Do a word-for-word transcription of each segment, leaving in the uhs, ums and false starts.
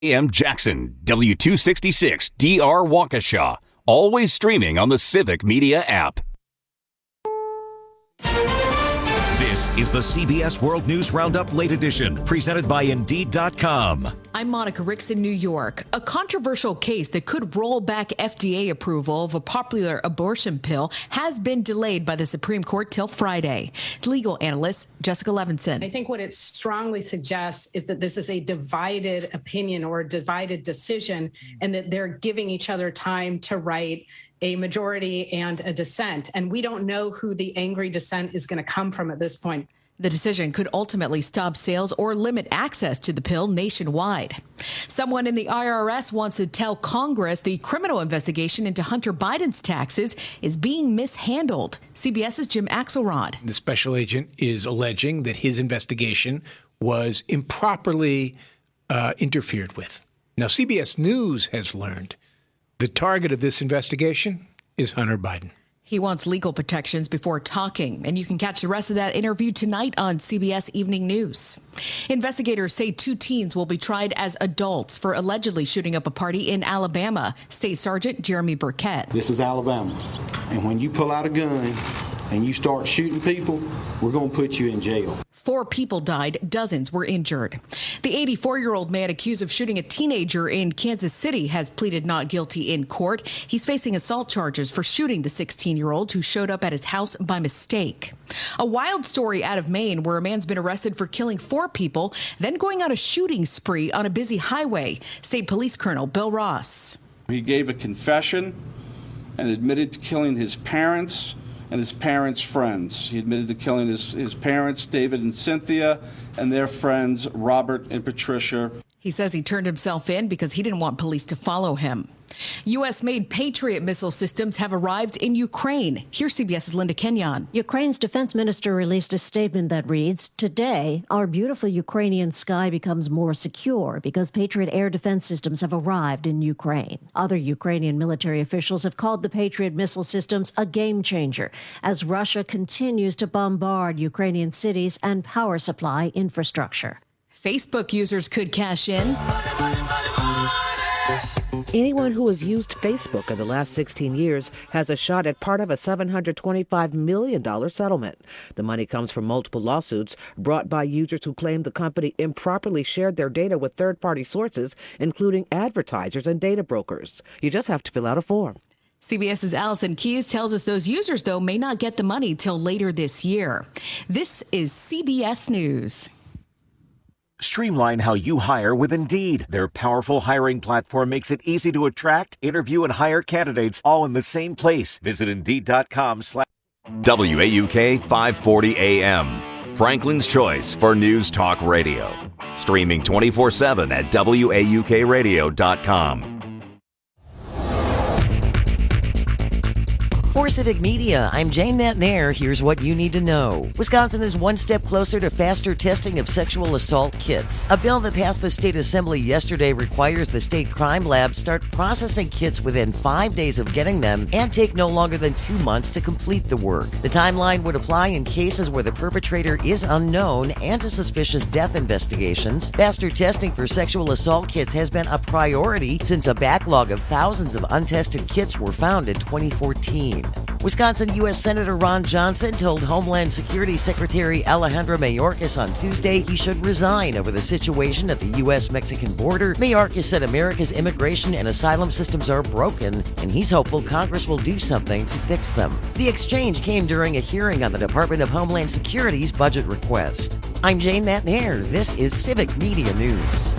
A M Jackson, W two sixty-six D R Waukesha. Always streaming on the Civic Media app. This is the C B S World News Roundup Late Edition, presented by Indeed dot com. I'm Monica Ricks in New York. A controversial case that could roll back F D A approval of a popular abortion pill has been delayed by the Supreme Court till Friday. Legal analyst Jessica Levinson. I think what it strongly suggests is that this is a divided opinion or a divided decision, and that they're giving each other time to write a majority and a dissent. And we don't know who the angry dissent is going to come from at this point. The decision could ultimately stop sales or limit access to the pill nationwide. Someone in the I R S wants to tell Congress the criminal investigation into Hunter Biden's taxes is being mishandled. CBS's Jim Axelrod. The special agent is alleging that his investigation was improperly uh, interfered with. Now, C B S News has learned the target of this investigation is Hunter Biden. He wants legal protections before talking, and you can catch the rest of that interview tonight on C B S Evening News. Investigators say two teens will be tried as adults for allegedly shooting up a party in Alabama. State Sergeant Jeremy Burkett. This is Alabama, and when you pull out a gun and you start shooting people, we're going to put you in jail. Four people died, dozens were injured. The eighty-four-year-old man accused of shooting a teenager in Kansas City has pleaded not guilty in court. He's facing assault charges for shooting the sixteen-year-old who showed up at his house by mistake. A wild story out of Maine where a man's been arrested for killing four people, then going on a shooting spree on a busy highway. State Police Colonel Bill Ross. He gave a confession and admitted to killing his parents and his parents' friends. He admitted to killing his, his parents, David and Cynthia, and their friends, Robert and Patricia. He says he turned himself in because he didn't want police to follow him. U S-made Patriot missile systems have arrived in Ukraine. Here's CBS's Linda Kenyon. Ukraine's defense minister released a statement that reads, "Today, our beautiful Ukrainian sky becomes more secure because Patriot air defense systems have arrived in Ukraine." Other Ukrainian military officials have called the Patriot missile systems a game changer as Russia continues to bombard Ukrainian cities and power supply infrastructure. Facebook users could cash in. Anyone who has used Facebook in the last sixteen years has a shot at part of a seven hundred twenty-five million dollars settlement. The money comes from multiple lawsuits brought by users who claim the company improperly shared their data with third-party sources, including advertisers and data brokers. You just have to fill out a form. CBS's Allison Keyes tells us those users, though, may not get the money till later this year. This is C B S News. Streamline how you hire with Indeed. Their powerful hiring platform makes it easy to attract, interview, and hire candidates all in the same place. Visit Indeed.com slash W A U K five forty A M. Franklin's Choice for News Talk Radio. Streaming twenty-four seven at W A U K radio dot com. For Civic Media, I'm Jane Matnair. Here's what you need to know. Wisconsin is one step closer to faster testing of sexual assault kits. A bill that passed the state assembly yesterday requires the state crime lab start processing kits within five days of getting them and take no longer than two months to complete the work. The timeline would apply in cases where the perpetrator is unknown and to suspicious death investigations. Faster testing for sexual assault kits has been a priority since a backlog of thousands of untested kits were found in twenty fourteen. Wisconsin U S Senator Ron Johnson told Homeland Security Secretary Alejandro Mayorkas on Tuesday he should resign over the situation at the U S Mexican border. Mayorkas said America's immigration and asylum systems are broken, and he's hopeful Congress will do something to fix them. The exchange came during a hearing on the Department of Homeland Security's budget request. I'm Jane Matnair. This is Civic Media News.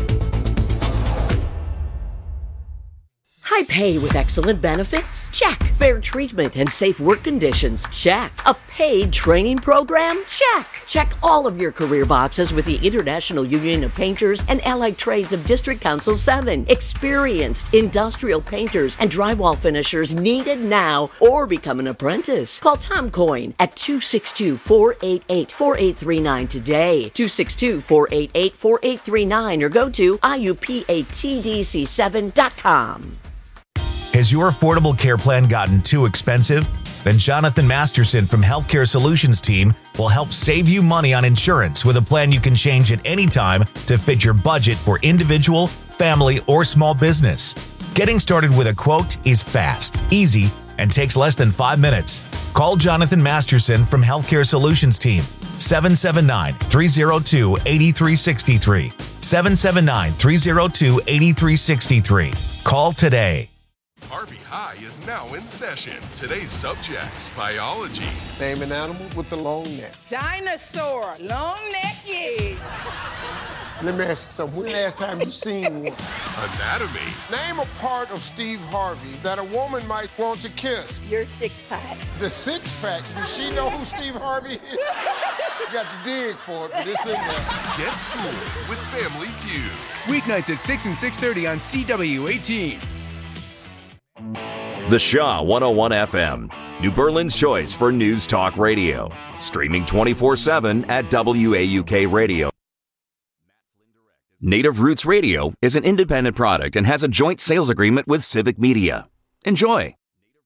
High pay with excellent benefits? Check. Fair treatment and safe work conditions? Check. A paid training program? Check. Check all of your career boxes with the International Union of Painters and Allied Trades of District Council seven. Experienced industrial painters and drywall finishers needed now, or become an apprentice. Call Tom Coyne at two six two, four eight eight, four eight three nine today. two six two, four eight eight, four eight three nine or go to I U P A T D C seven dot com. Has your affordable care plan gotten too expensive? Then Jonathan Masterson from Healthcare Solutions team will help save you money on insurance with a plan you can change at any time to fit your budget for individual family, or small business. Getting started with a quote is fast, easy, and takes less than five minutes. Call Jonathan Masterson from Healthcare Solutions Team, seven seven nine, three oh two, eight three six three, seven seven nine, three oh two, eight three six three. Call today. Harvey High is now in session. Today's subjects: biology. Name an animal with a long neck. Dinosaur, long neck, yeah. Let me ask you something. When the last time you seen one? Anatomy. Name a part of Steve Harvey that a woman might want to kiss. Your six pack. The six pack. Does she know who Steve Harvey is? You got to dig for it, but it's in there. Get schooled with Family Feud. Weeknights at six and six thirty on C W eighteen. The Shaw one oh one F M, New Berlin's choice for News Talk Radio. Streaming twenty-four seven at W A U K Radio. Native Roots Radio is an independent product and has a joint sales agreement with Civic Media. Enjoy.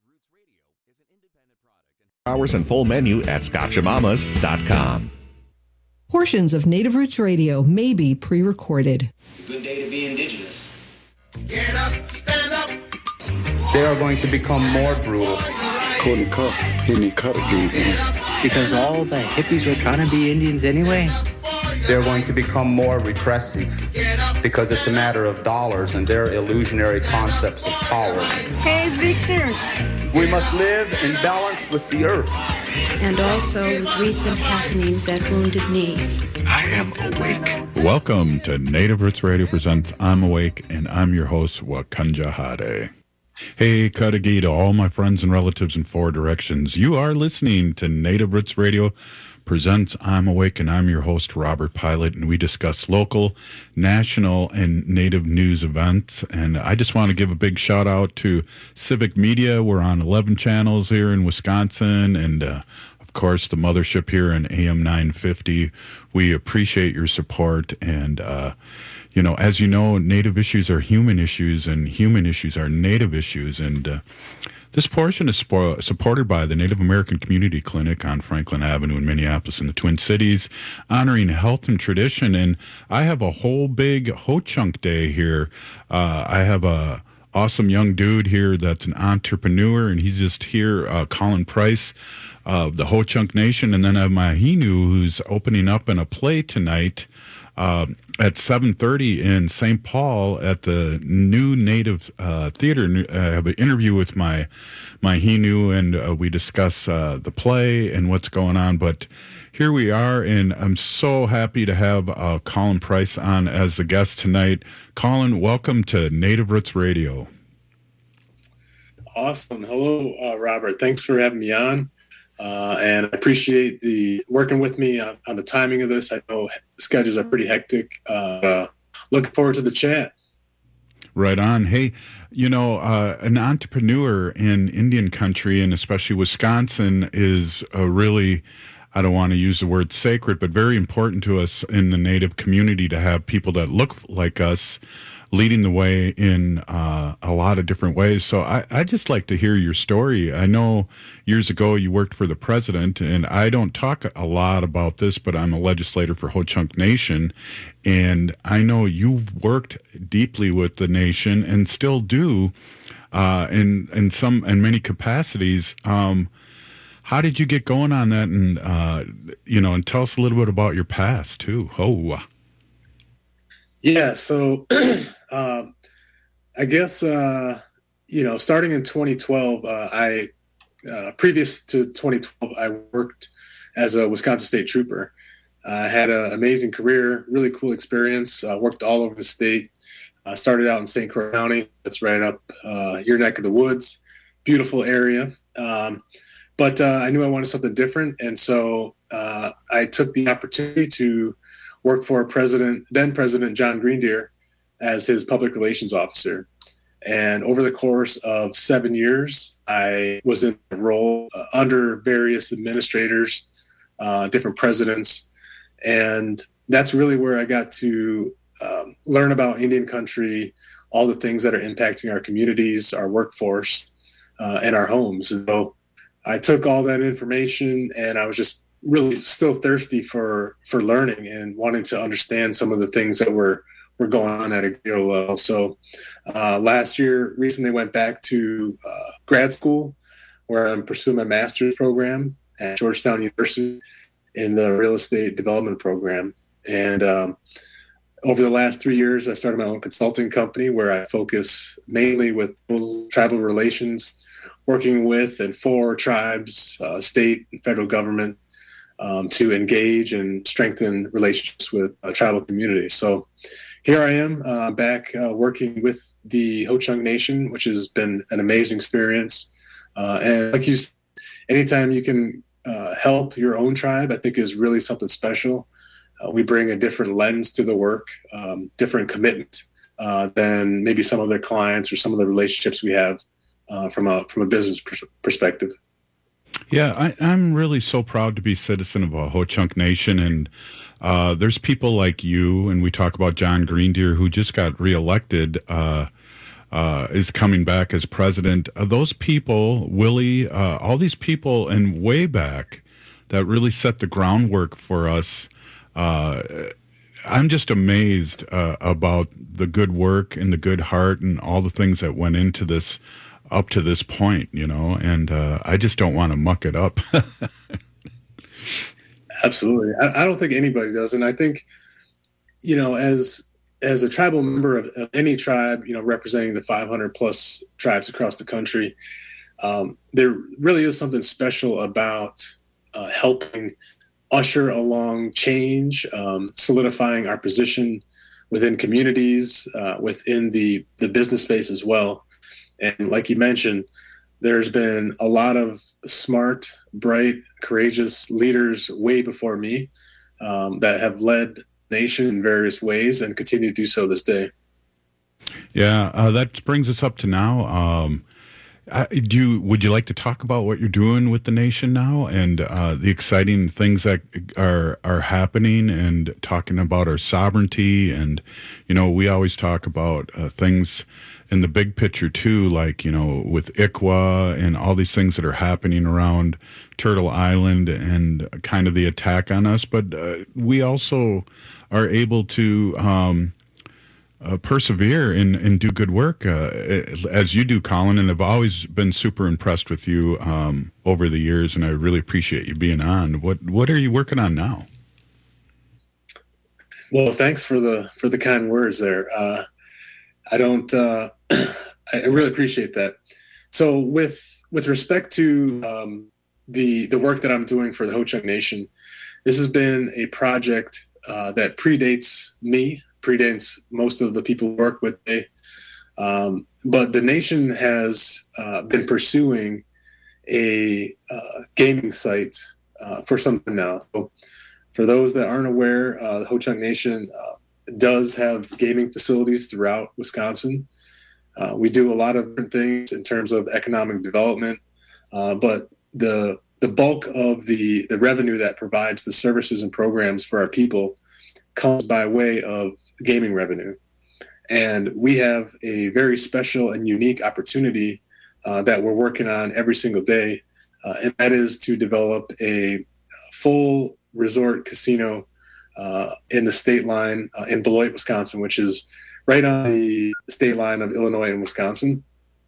Hours and full menu at scotchamamas dot com. Portions of Native Roots Radio may be pre-recorded. It's a good day to be indigenous. Get up, stand up. They are going to become more brutal. Couldn't cut, hitting cut again. Because all the hippies were trying to be Indians anyway. They're going to become more repressive because it's a matter of dollars and their illusionary concepts of power. Hey, Victor. We must live in balance with the earth. And also with recent happenings at Wounded Knee. I am awake. Welcome to Native Roots Radio presents I'm Awake, and I'm your host, Wakanja Hade. Hey, Kadagi, to all my friends and relatives in four directions. You are listening to Native Roots Radio presents I'm Awake, and I'm your host, Robert Pilot, and we discuss local, national, and Native news events. And I just want to give a big shout out to Civic Media. We're on eleven channels here in Wisconsin, and uh, of course, the mothership here in A M nine fifty. We appreciate your support, and uh, you know, as you know, Native issues are human issues, and human issues are Native issues, and uh, this portion is spo- supported by the Native American Community Clinic on Franklin Avenue in Minneapolis in the Twin Cities, honoring health and tradition. And I have a whole big Ho-Chunk Day here. Uh, I have a awesome young dude here that's an entrepreneur, and he's just here, uh, Colin Price of the Ho-Chunk Nation. And then I have my Hinu, who's opening up in a play tonight Uh, at seven thirty in Saint Paul at the New Native uh, Theater. I have an interview with my my Hinu, and uh, we discuss uh, the play and what's going on. But here we are, and I'm so happy to have uh, Colin Price on as the guest tonight. Colin, welcome to Native Roots Radio. Awesome. Hello, uh, Robert. Thanks for having me on. Uh, and I appreciate the working with me on, on the timing of this. I know schedules are pretty hectic. Uh, uh, looking forward to the chat. Right on. Hey, you know, uh, an entrepreneur in Indian country, and especially Wisconsin, is a really, I don't want to use the word sacred, but very important to us in the Native community to have people that look like us leading the way in uh, a lot of different ways. So I, I just like to hear your story. I know years ago you worked for the president, and I don't talk a lot about this, but I'm a legislator for Ho-Chunk Nation, and I know you've worked deeply with the nation and still do uh, in in some in many capacities. Um, how did you get going on that? And uh, you know, and tell us a little bit about your past too. Oh. Yeah, so um, I guess, uh, you know, starting in twenty twelve, uh, I, uh, previous to twenty twelve, I worked as a Wisconsin State Trooper. I uh, had an amazing career, really cool experience, uh, worked all over the state. I uh, started out in Saint Croix County. That's right up uh, your neck of the woods, beautiful area. Um, but uh, I knew I wanted something different, and so uh, I took the opportunity to worked for President, then President John Greendeer as his public relations officer. And over the course of seven years, I was in a role uh, under various administrators, uh, different presidents. And that's really where I got to um, learn about Indian country, all the things that are impacting our communities, our workforce, uh, and our homes. And so I took all that information, and I was just really still thirsty for for learning and wanting to understand some of the things that were were going on at a greater level. So uh, last year, recently went back to uh, grad school, where I'm pursuing my master's program at Georgetown University in the real estate development program. And um, over the last three years, I started my own consulting company where I focus mainly with tribal relations, working with and for tribes, uh, state and federal government, um, to engage and strengthen relationships with uh, tribal communities. So here I am uh, back uh, working with the Ho-Chunk Nation, which has been an amazing experience. Uh, and like you said, anytime you can uh, help your own tribe, I think is really something special. Uh, we bring a different lens to the work, um, different commitment uh, than maybe some of their clients or some of the relationships we have uh, from a from a business pers- perspective. Yeah, I, I'm really so proud to be a citizen of a Ho-Chunk Nation, and uh, there's people like you, and we talk about John Greendeer, who just got reelected, uh, uh, is coming back as president. Uh, those people, Willie, uh, all these people, and way back, that really set the groundwork for us. Uh, I'm just amazed uh, about the good work and the good heart and all the things that went into this up to this point, you know, and uh, I just don't want to muck it up. Absolutely. I, I don't think anybody does. And I think, you know, as as a tribal member of, of any tribe, you know, representing the five hundred plus tribes across the country, um, there really is something special about uh, helping usher along change, um, solidifying our position within communities, uh, within the, the business space as well. And like you mentioned, there's been a lot of smart, bright, courageous leaders way before me um, that have led the nation in various ways and continue to do so this day. Yeah, uh, that brings us up to now. Um, I, do you, would you like to talk about what you're doing with the nation now and uh, the exciting things that are are happening, and talking about our sovereignty? And, you know, we always talk about uh, things in the big picture too, like, you know, with I C W A and all these things that are happening around Turtle Island and kind of the attack on us. But uh, we also are able to um, uh, persevere and, and do good work uh, as you do, Colin. And I've always been super impressed with you um, over the years, and I really appreciate you being on. What What are you working on now? Well, thanks for the for the kind words there. Uh, I don't. Uh, I really appreciate that. So, with with respect to um, the the work that I'm doing for the Ho-Chunk Nation, this has been a project uh, that predates me, predates most of the people who work with me. Um, but the nation has uh, been pursuing a uh, gaming site uh, for some time now. So for those that aren't aware, uh, the Ho-Chunk Nation uh, does have gaming facilities throughout Wisconsin. Uh, we do a lot of different things in terms of economic development, uh, but the the bulk of the, the revenue that provides the services and programs for our people comes by way of gaming revenue. And we have a very special and unique opportunity uh, that we're working on every single day, uh, and that is to develop a full resort casino Uh, in the state line uh, in Beloit, Wisconsin, which is right on the state line of Illinois and Wisconsin.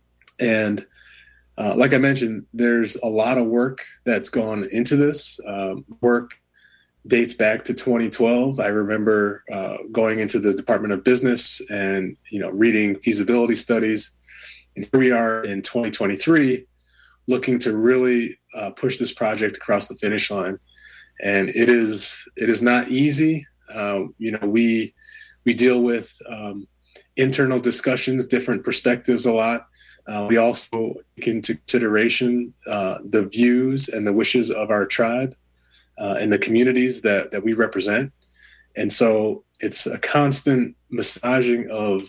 And uh, like I mentioned, there's a lot of work that's gone into this. Um, work dates back to twenty twelve. I remember uh, going into the Department of Business and, you know, reading feasibility studies. And here we are in twenty twenty-three, looking to really uh, push this project across the finish line. And it is it is not easy. Uh, you know, we we deal with um, internal discussions, different perspectives a lot. Uh, we also take into consideration uh, the views and the wishes of our tribe uh, and the communities that, that we represent. And so it's a constant massaging of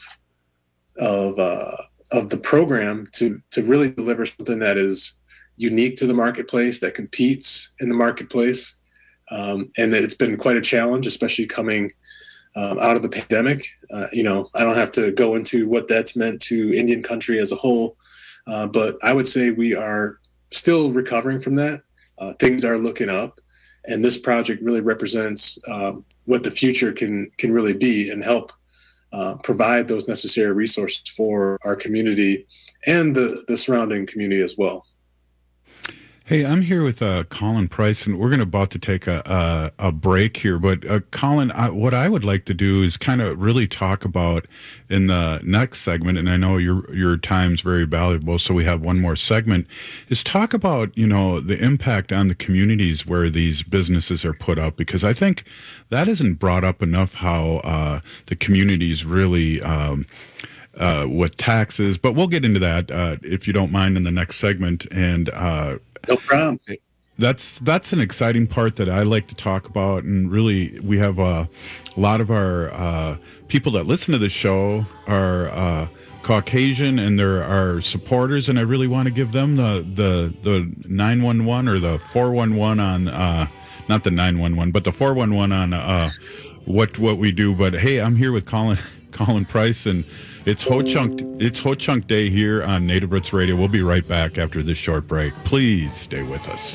of uh, of the program to to really deliver something that is unique to the marketplace, that competes in the marketplace. Um, and it's been quite a challenge, especially coming um, out of the pandemic. Uh, you know, I don't have to go into what that's meant to Indian country as a whole, uh, but I would say we are still recovering from that. Uh, things are looking up, and this project really represents um, what the future can can really be, and help uh, provide those necessary resources for our community and the, the surrounding community as well. Hey, I'm here with uh, Colin Price, and we're going to about to take a a, a break here. But uh, Colin, I, what I would like to do is kind of really talk about in the next segment, and I know your your time's very valuable, so we have one more segment. Is talk about you know the impact on the communities where these businesses are put up, because I think that isn't brought up enough. How uh, the communities really. Um, Uh, with taxes, but we'll get into that uh, if you don't mind in the next segment. And uh, no problem. That's that's an exciting part that I like to talk about. And really, we have uh, a lot of our uh, people that listen to the show are uh, Caucasian, and they're our supporters. And I really want to give them the the the nine one one or the four one one on uh, not the nine one one, but the four one one on uh, what what we do. But hey, I'm here with Colin Colin Price, and It's Ho Chunk, it's Ho Chunk Day here on Native Roots Radio. We'll be right back after this short break. Please stay with us.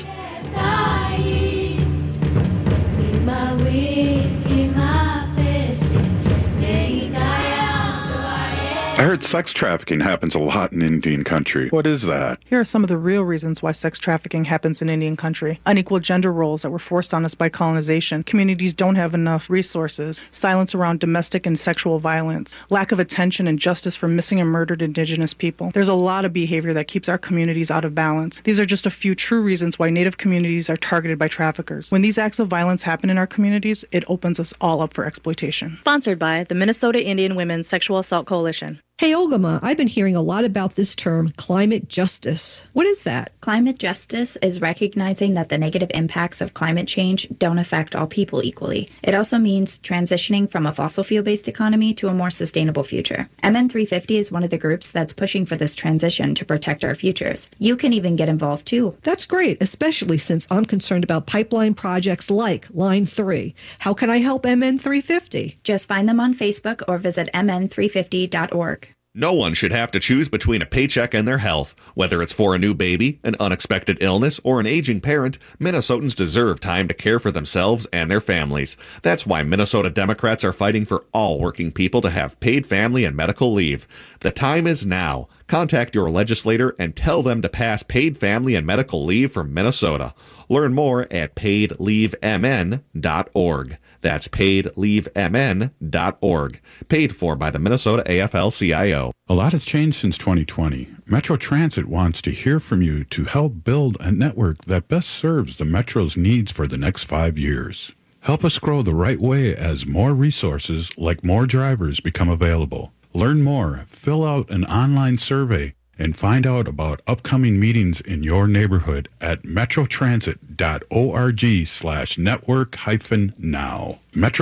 I heard sex trafficking happens a lot in Indian country. What is that? Here are some of the real reasons why sex trafficking happens in Indian country. Unequal gender roles that were forced on us by colonization. Communities don't have enough resources. Silence around domestic and sexual violence. Lack of attention and justice for missing and murdered Indigenous people. There's a lot of behavior that keeps our communities out of balance. These are just a few true reasons why Native communities are targeted by traffickers. When these acts of violence happen in our communities, it opens us all up for exploitation. Sponsored by the Minnesota Indian Women's Sexual Assault Coalition. Hey, Ogama, I've been hearing a lot about this term, climate justice. What is that? Climate justice is recognizing that the negative impacts of climate change don't affect all people equally. It also means transitioning from a fossil fuel-based economy to a more sustainable future. M N three fifty is one of the groups that's pushing for this transition to protect our futures. You can even get involved too. That's great, especially since I'm concerned about pipeline projects like Line three. How can I help M N three fifty? Just find them on Facebook or visit m n three fifty dot org. No one should have to choose between a paycheck and their health. Whether it's for a new baby, an unexpected illness, or an aging parent, Minnesotans deserve time to care for themselves and their families. That's why Minnesota Democrats are fighting for all working people to have paid family and medical leave. The time is now. Contact your legislator and tell them to pass paid family and medical leave for Minnesota. Learn more at paid leave m n dot org. That's paid leave m n dot org. Paid for by the Minnesota A F L C I O. A lot has changed since twenty twenty. Metro Transit wants to hear from you to help build a network that best serves the Metro's needs for the next five years. Help us grow the right way as more resources, like more drivers, become available. Learn more, fill out an online survey, and find out about upcoming meetings in your neighborhood at metrotransit.org slash network hyphen now.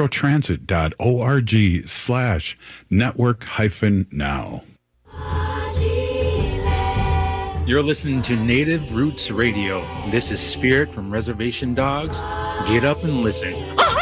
metrotransit.org slash network hyphen now. You're listening to Native Roots Radio. This is Spirit from Reservation Dogs. Get up and listen.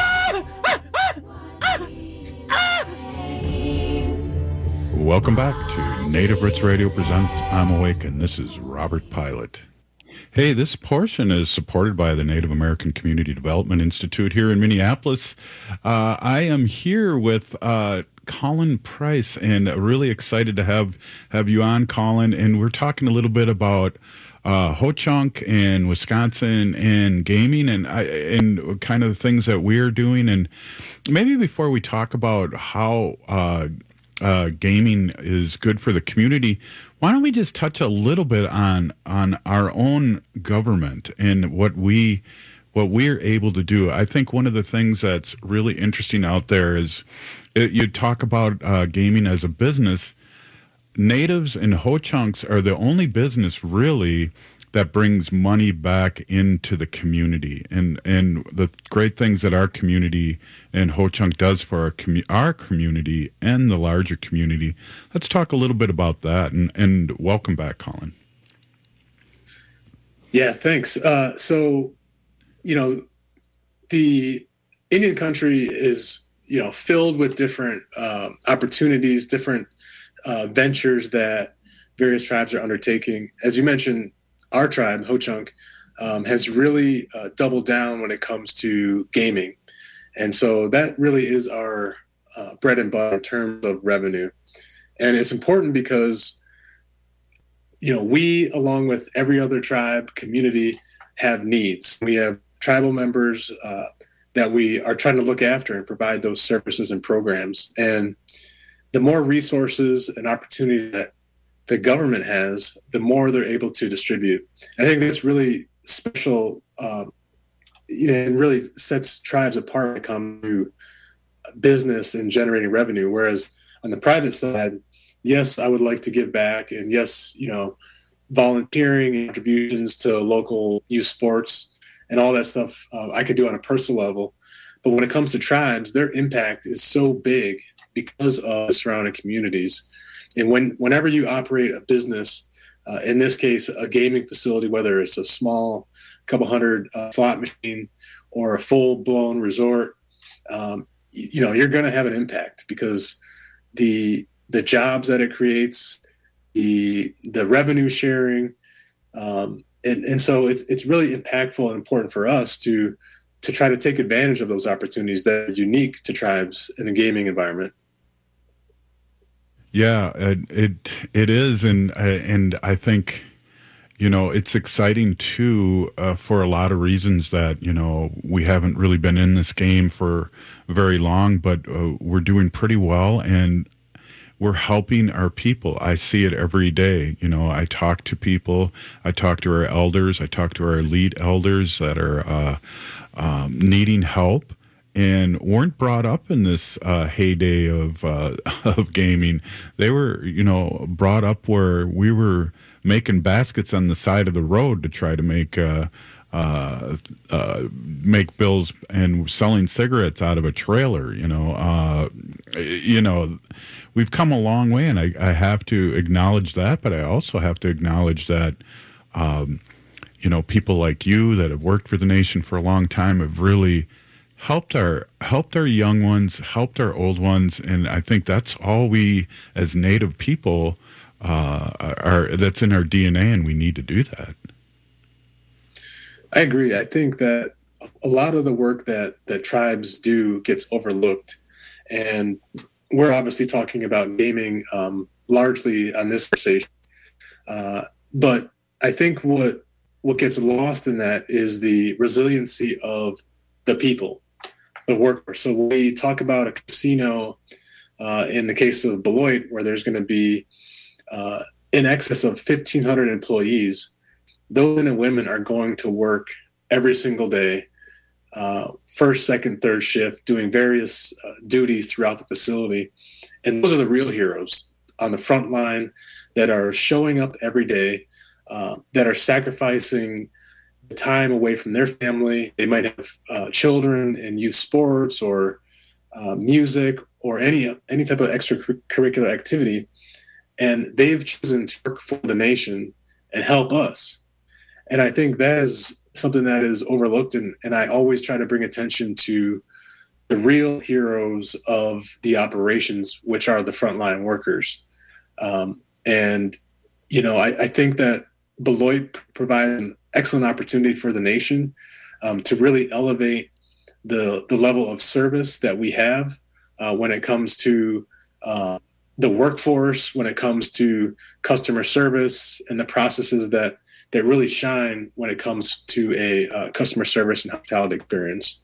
Welcome back to Native Roots Radio presents I'm Awake, and this is Robert Pilot. Hey, this portion is supported by the Native American Community Development Institute here in Minneapolis. Uh, I am here with uh, Colin Price, and really excited to have have you on, Colin. And we're talking a little bit about uh, Ho Chunk and Wisconsin and gaming, and I, and kind of the things that we're doing. And maybe before we talk about how uh, Uh, gaming is good for the community, why don't we just touch a little bit on on our own government and what we what we're able to do? I think one of the things that's really interesting out there is it, you talk about uh, gaming as a business. Natives and Ho-Chunks are the only business really that brings money back into the community, and and the great things that our community and Ho-Chunk does for our commu- our community and the larger community. Let's talk a little bit about that, and and welcome back, Colin. Yeah, thanks. Uh, so, you know, the Indian country is, you know, filled with different uh, opportunities, different uh, ventures that various tribes are undertaking. As you mentioned, our tribe, Ho-Chunk, um, has really uh, doubled down when it comes to gaming. And so that really is our uh, bread and butter in terms of revenue. And it's important because, you know, we, along with every other tribe community, have needs. We have tribal members uh, that we are trying to look after and provide those services and programs. And the more resources and opportunity that the government has, the more they're able to distribute. I think that's really special, um, you know, and really sets tribes apart when it comes to business and generating revenue. Whereas on the private side, yes, I would like to give back, and yes, you know, volunteering, contributions to local youth sports, and all that stuff uh, I could do on a personal level. But when it comes to tribes, their impact is so big because of the surrounding communities. And when whenever you operate a business, uh, in this case, a gaming facility, whether it's a small couple hundred uh, slot machine or a full-blown resort, um, you, you know, you're going to have an impact because the the jobs that it creates, the the revenue sharing, um, and, and so it's it's really impactful and important for us to to try to take advantage of those opportunities that are unique to tribes in the gaming environment. Yeah, it it, it is, and and I think, you know, it's exciting too uh, for a lot of reasons that, you know, we haven't really been in this game for very long, but uh, we're doing pretty well, and we're helping our people. I see it every day. You know, I talk to people, I talk to our elders, I talk to our elite elders that are uh, um, needing help and weren't brought up in this uh, heyday of uh, of gaming. They were, you know, brought up where we were making baskets on the side of the road to try to make uh, uh, uh, make bills and selling cigarettes out of a trailer. You know, uh, you know, we've come a long way, and I, I have to acknowledge that. But I also have to acknowledge that, um, you know, people like you that have worked for the nation for a long time have really helped our helped our young ones, helped our old ones, and I think that's all we as Native people uh, are. That's in our D N A, and we need to do that. I agree. I think that a lot of the work that that tribes do gets overlooked, and we're obviously talking about gaming um, largely on this conversation. Uh, but I think what what gets lost in that is the resiliency of the people, the workers. So when we talk about a casino, uh, in the case of Beloit, where there's going to be uh, in excess of fifteen hundred employees, those men and women are going to work every single day, uh, first, second, third shift, doing various uh, duties throughout the facility. And those are the real heroes on the front line that are showing up every day, uh, that are sacrificing the time away from their family. They might have uh, children in youth sports or uh, music or any any type of extracurricular activity, and they've chosen to work for the nation and help us. And I think that is something that is overlooked, and, and I always try to bring attention to the real heroes of the operations, which are the frontline workers. Um, and, you know, I, I think that Beloit provides an excellent opportunity for the nation um, to really elevate the the level of service that we have uh, when it comes to uh, the workforce, when it comes to customer service and the processes that, that really shine when it comes to a uh, customer service and hospitality experience.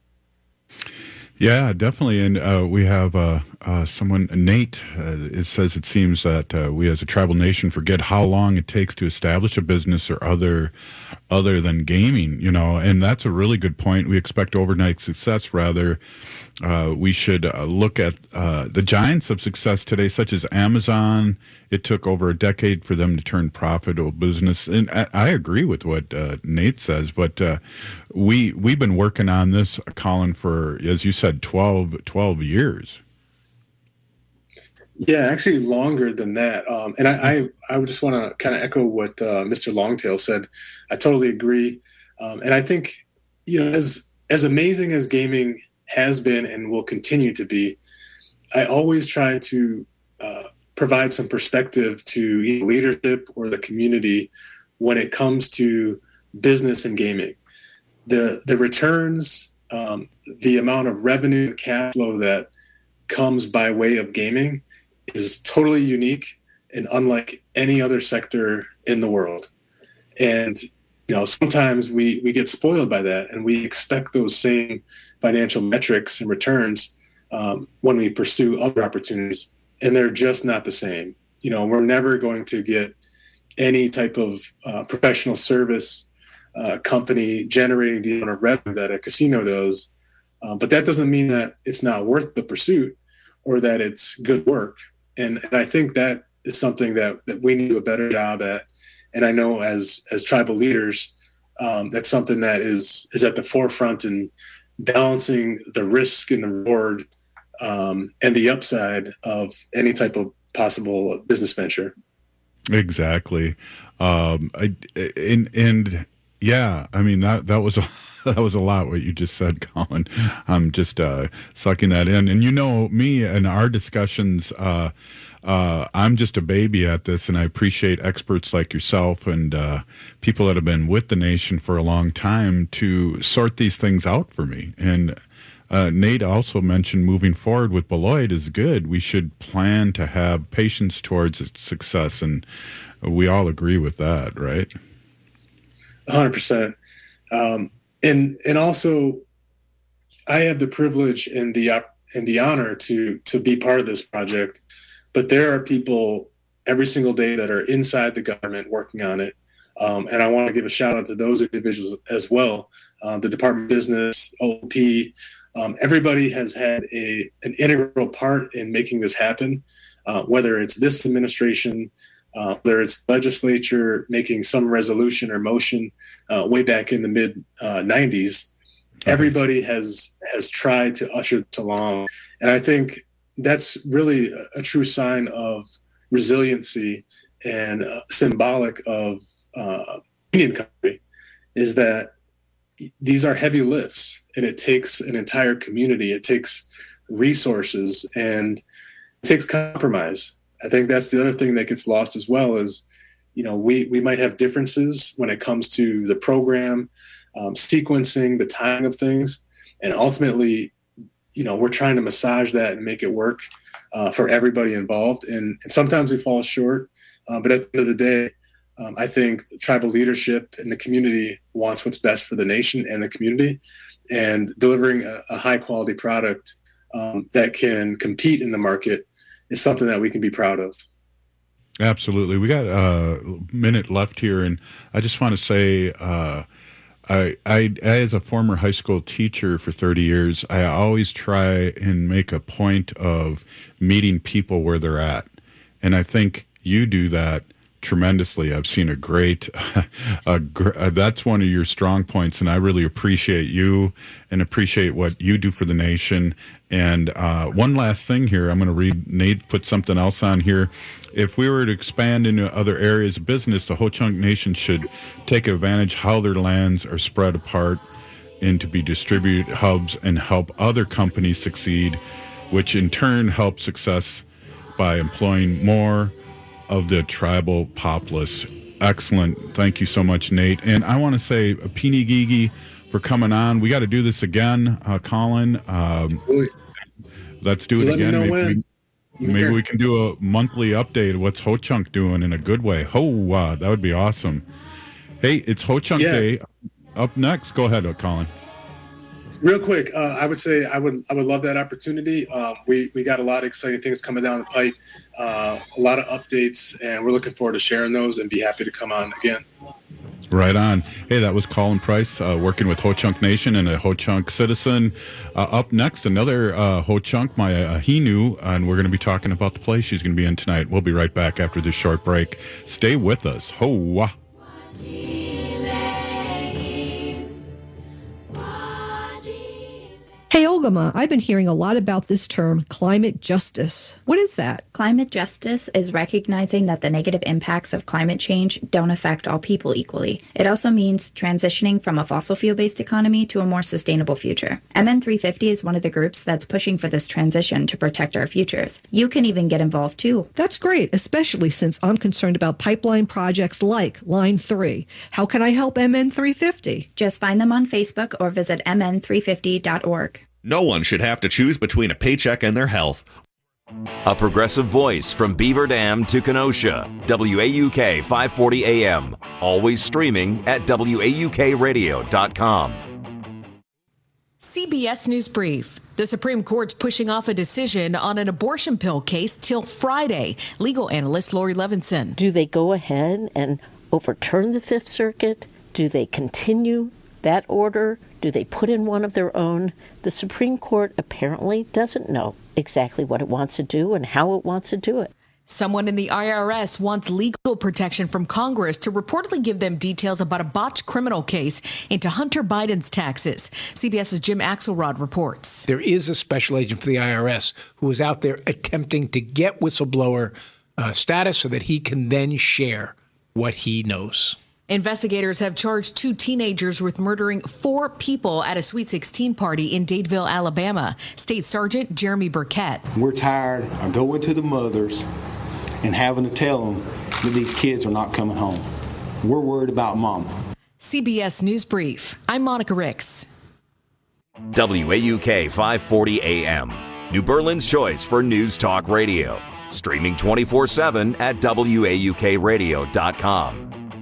Yeah, definitely. And uh, we have uh, uh, someone, Nate, uh, it says it seems that uh, we as a tribal nation forget how long it takes to establish a business or other other than gaming, you know, and that's a really good point. We expect overnight success. Rather, uh, we should uh, look at uh, the giants of success today, such as Amazon. It took over a decade for them to turn profitable business. And I, I agree with what uh, Nate says, but uh, we, we've been working on this, Colin, for, as you said, twelve, twelve years. Yeah, actually longer than that. Um, and I, I, I just want to kind of echo what uh, Mister Longtail said. I totally agree. Um, and I think, you know, as as amazing as gaming has been and will continue to be, I always try to uh, provide some perspective to either leadership or the community when it comes to business and gaming. The the returns, um, the amount of revenue and cash flow that comes by way of gaming is totally unique and unlike any other sector in the world. And, you know, sometimes we, we get spoiled by that, and we expect those same financial metrics and returns um, when we pursue other opportunities, and they're just not the same. You know, we're never going to get any type of uh, professional service uh, company generating the amount of revenue that a casino does. Uh, but that doesn't mean that it's not worth the pursuit or that it's good work. And, and I think that is something that, that we need to do a better job at. And I know as as tribal leaders, um, that's something that is is at the forefront in balancing the risk and the reward um, and the upside of any type of possible business venture. Exactly. Um, I, and, and yeah, I mean, that, that was, a, that was a lot what you just said, Colin. I'm just uh, sucking that in. And you know, me and our discussions, uh, uh, I'm just a baby at this, and I appreciate experts like yourself and uh, people that have been with the nation for a long time to sort these things out for me. And Uh, Nate also mentioned moving forward with Beloit is good. We should plan to have patience towards its success, and we all agree with that, right? one hundred percent. Um, and and also, I have the privilege and the uh, and the honor to to be part of this project. But there are people every single day that are inside the government working on it, um, and I want to give a shout out to those individuals as well. Uh, the Department of Business, O P. Um, everybody has had a an integral part in making this happen, uh, whether it's this administration, uh, whether it's the legislature making some resolution or motion uh, way back in the mid uh, nineties. Everybody has has tried to usher this along. And I think that's really a, a true sign of resiliency and uh, symbolic of uh, Indian country, is that these are heavy lifts, and it takes an entire community. It takes resources, and it takes compromise. I think that's the other thing that gets lost as well is, you know, we, we might have differences when it comes to the program, um, sequencing, the timing of things. And ultimately, you know, we're trying to massage that and make it work uh, for everybody involved. And, and sometimes we fall short, uh, but at the end of the day, Um, I think tribal leadership and the community wants what's best for the nation and the community, and delivering a, a high quality product um, that can compete in the market is something that we can be proud of. Absolutely. We got a minute left here, and I just want to say, uh, I, I, as a former high school teacher for thirty years, I always try and make a point of meeting people where they're at. And I think you do that tremendously. I've seen a great, uh, gr- uh, that's one of your strong points, and I really appreciate you and appreciate what you do for the nation. And uh, one last thing here, I'm going to read, Nate put something else on here. If we were to expand into other areas of business, the Ho-Chunk Nation should take advantage how their lands are spread apart and to be distributed hubs and help other companies succeed, which in turn helps success by employing more of the tribal populace. Excellent. Thank you so much, Nate. And I want to say a Pini Gigi for coming on. We got to do this again, uh, Colin. Um, let's do you it again. Maybe, when. we, maybe we can do a monthly update of what's Ho-Chunk doing in a good way. Ho, uh, that would be awesome. Hey, it's Ho-Chunk yeah. Day. Up next, go ahead, Colin. Real quick, uh, I would say I would I would love that opportunity. Um, we we got a lot of exciting things coming down the pipe, uh, a lot of updates, and we're looking forward to sharing those and be happy to come on again. Right on. Hey, that was Colin Price uh, working with Ho-Chunk Nation and a Ho-Chunk citizen. Uh, up next, another uh, Ho-Chunk, my uh, Hinu, and we're going to be talking about the play she's going to be in tonight. We'll be right back after this short break. Stay with us. Ho-wah. Hey, Ogama, I've been hearing a lot about this term, climate justice. What is that? Climate justice is recognizing that the negative impacts of climate change don't affect all people equally. It also means transitioning from a fossil fuel-based economy to a more sustainable future. M N three fifty is one of the groups that's pushing for this transition to protect our futures. You can even get involved too. That's great, especially since I'm concerned about pipeline projects like Line three. How can I help M N three fifty? Just find them on Facebook or visit m n three fifty dot org. No one should have to choose between a paycheck and their health. A progressive voice from Beaver Dam to Kenosha. W A U K five forty A M. Always streaming at W A U K radio dot com. C B S News Brief. The Supreme Court's pushing off a decision on an abortion pill case till Friday. Legal analyst Lori Levinson. Do they go ahead and overturn the Fifth Circuit? Do they continue that order? Do they put in one of their own? The Supreme Court apparently doesn't know exactly what it wants to do and how it wants to do it. Someone in the I R S wants legal protection from Congress to reportedly give them details about a botched criminal case into Hunter Biden's taxes. CBS's Jim Axelrod reports. There is a special agent for the I R S who is out there attempting to get whistleblower uh, status so that he can then share what he knows. Investigators have charged two teenagers with murdering four people at a Sweet sixteen party in Dadeville, Alabama. State Sergeant Jeremy Burkett. We're tired of going to the mothers and having to tell them that these kids are not coming home. We're worried about mom. C B S News Brief. I'm Monica Ricks. W A U K five forty A M. New Berlin's choice for News Talk Radio. Streaming twenty-four seven at W A U K radio dot com.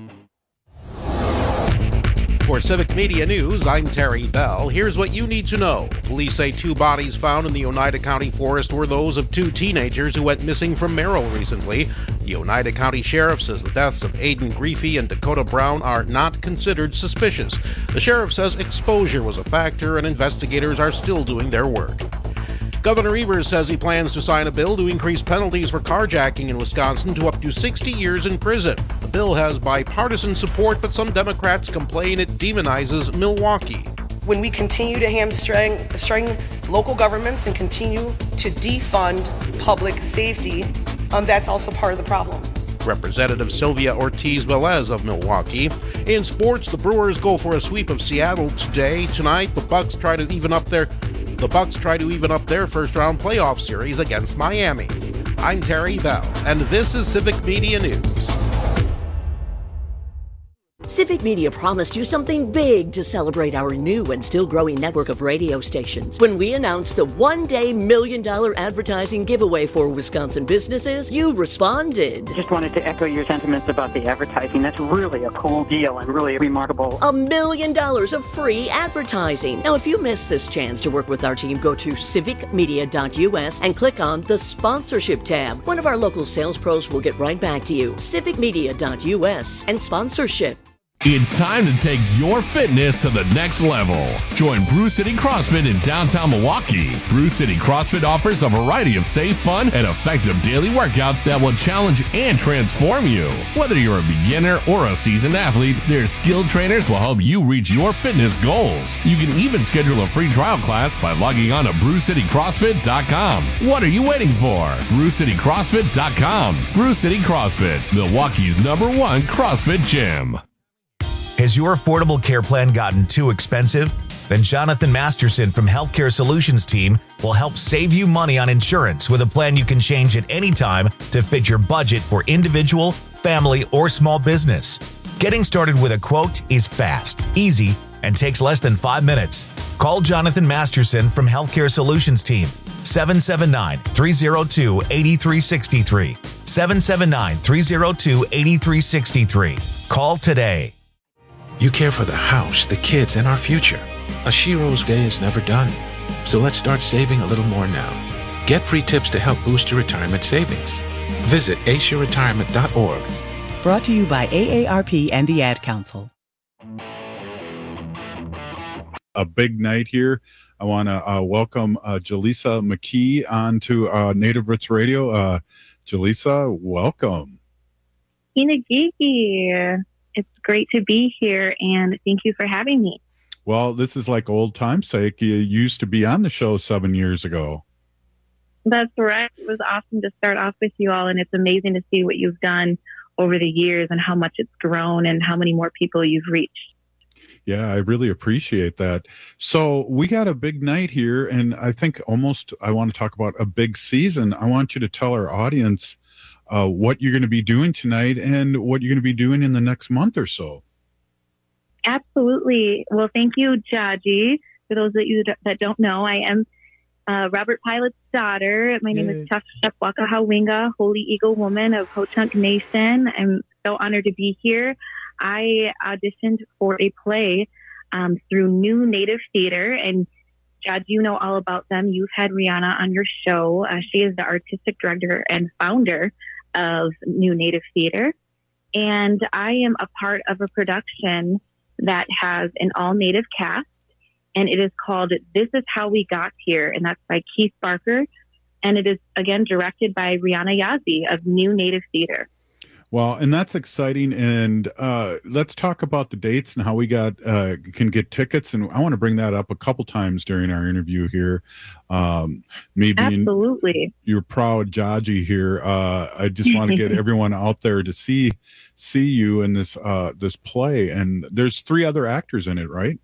For Civic Media News, I'm Terry Bell. Here's what you need to know. Police say two bodies found in the Oneida County forest were those of two teenagers who went missing from Merrill recently. The Oneida County Sheriff says the deaths of Aiden Griefey and Dakota Brown are not considered suspicious. The sheriff says exposure was a factor and investigators are still doing their work. Governor Evers says he plans to sign a bill to increase penalties for carjacking in Wisconsin to up to sixty years in prison. The bill has bipartisan support, but some Democrats complain it demonizes Milwaukee. When we continue to hamstring string local governments and continue to defund public safety, um, that's also part of the problem. Representative Sylvia Ortiz-Velez of Milwaukee. In sports, the Brewers go for a sweep of Seattle today. Tonight, the Bucks try to even up their The Bucks try to even up their first-round playoff series against Miami. I'm Terry Bell, and this is Civic Media News. Civic Media promised you something big to celebrate our new and still growing network of radio stations. When we announced the one-day million dollar advertising giveaway for Wisconsin businesses, you responded. Just wanted to echo your sentiments about the advertising. That's really a cool deal and really remarkable. A million dollars of free advertising. Now, if you missed this chance to work with our team, go to civic media dot U S and click on the sponsorship tab. One of our local sales pros will get right back to you. civic media dot U S and sponsorship. It's time to take your fitness to the next level. Join Brew City CrossFit in downtown Milwaukee. Brew City CrossFit offers a variety of safe, fun, and effective daily workouts that will challenge and transform you. Whether you're a beginner or a seasoned athlete, their skilled trainers will help you reach your fitness goals. You can even schedule a free trial class by logging on to brew city crossfit dot com. What are you waiting for? brew city crossfit dot com. Brew City CrossFit, Milwaukee's number one CrossFit gym. Has your affordable care plan gotten too expensive? Then Jonathan Masterson from Healthcare Solutions team will help save you money on insurance with a plan you can change at any time to fit your budget for individual, family, or small business. Getting started with a quote is fast, easy, and takes less than five minutes. Call Jonathan Masterson from Healthcare Solutions team, seven seven nine, three zero two, eight three six three, seven seven nine, three zero two, eight three six three. Call today. You care for the house, the kids, and our future. A Shiro's day is never done. So let's start saving a little more now. Get free tips to help boost your retirement savings. Visit a s h a retirement dot org. Brought to you by A A R P and the Ad Council. A big night here. I want to uh, welcome uh, Jaleesa McKee on to uh, Native Roots Radio. Uh, Jaleesa, welcome. Hinagiki. It's great to be here, and thank you for having me. Well, this is like old time's sake. You used to be on the show seven years ago. That's right. It was awesome to start off with you all, and it's amazing to see what you've done over the years and how much it's grown and how many more people you've reached. Yeah, I really appreciate that. So we got a big night here, and I think almost I want to talk about a big season. I want you to tell our audience Uh, what you're going to be doing tonight and what you're going to be doing in the next month or so. Absolutely. Well, thank you, Jaji, For those of you that don't know, I am uh, Robert Pilot's daughter. My name Yay. is Chef Waka Hawinga, Holy Eagle Woman of Ho-Chunk Nation. I'm so honored to be here. I auditioned for a play um, through New Native Theater, and Judge, you know all about them. You've had Rihanna on your show. Uh, she is the artistic director and founder of New Native Theater. And I am a part of a production that has an all-Native cast, and it is called This Is How We Got Here, and that's by Keith Barker. And it is, again, directed by Rihanna Yazzie of New Native Theater. Well, and that's exciting. And uh, let's talk about the dates and how we got uh, can get tickets. And I want to bring that up a couple times during our interview here. Um, maybe Absolutely. You're proud Jaji here. Uh, I just want to get everyone out there to see see you in this uh, this play. And there's three other actors in it, right?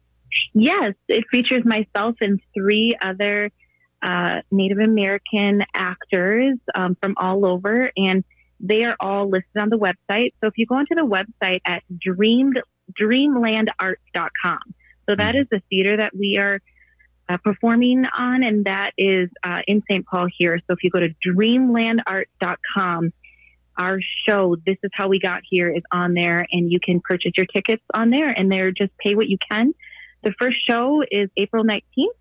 Yes, it features myself and three other uh, Native American actors um, from all over, and they are all listed on the website. So if you go onto the website at dreamed, dreamland arts dot com, so that is the theater that we are uh, performing on, and that is uh, in Saint Paul here. So if you go to dreamland arts dot com, our show, This Is How We Got Here, is on there, and you can purchase your tickets on there, and they're just pay what you can. The first show is April nineteenth,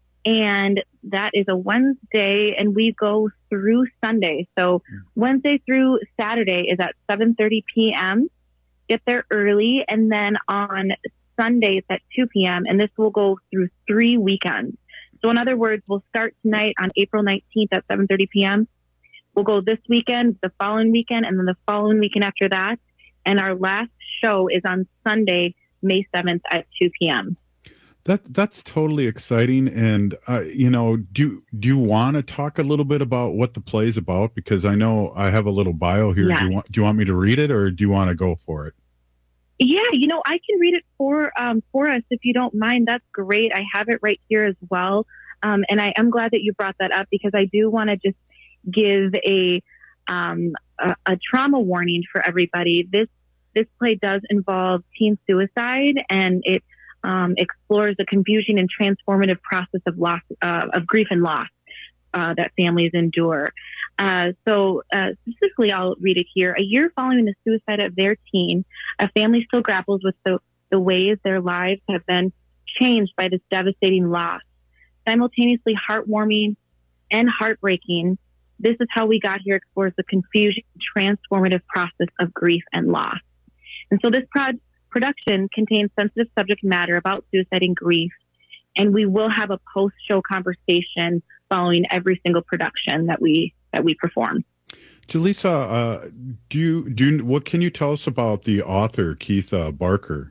and that is a Wednesday, and we go through Sunday. So Wednesday through Saturday is at seven thirty p.m. Get there early, and then on Sunday it's at two p.m., and this will go through three weekends. So in other words, we'll start tonight on April nineteenth at seven thirty p.m. We'll go this weekend, the following weekend, and then the following weekend after that. And our last show is on Sunday, May seventh at two p.m. That that's totally exciting. And uh, you know, do do you want to talk a little bit about what the play is about? Because I know I have a little bio here. Yeah. Do you want do you want me to read it, or do you want to go for it? Yeah, you know, I can read it for um, for us if you don't mind. That's great. I have it right here as well. Um, and I am glad that you brought that up, because I do want to just give a, um, a a trauma warning for everybody. This this play does involve teen suicide, and it um, explores the confusing and transformative process of loss, uh, of grief and loss uh, that families endure. Uh, so uh, specifically, I'll read it here. A year following the suicide of their teen, a family still grapples with the, the ways their lives have been changed by this devastating loss. Simultaneously heartwarming and heartbreaking, This Is How We Got Here explores the confusing, transformative process of grief and loss. And so this prod- production contains sensitive subject matter about suicide and grief, and we will have a post-show conversation following every single production that we that we perform. Jaleesa, uh, do you do you, what can you tell us about the author Keith uh, Barker?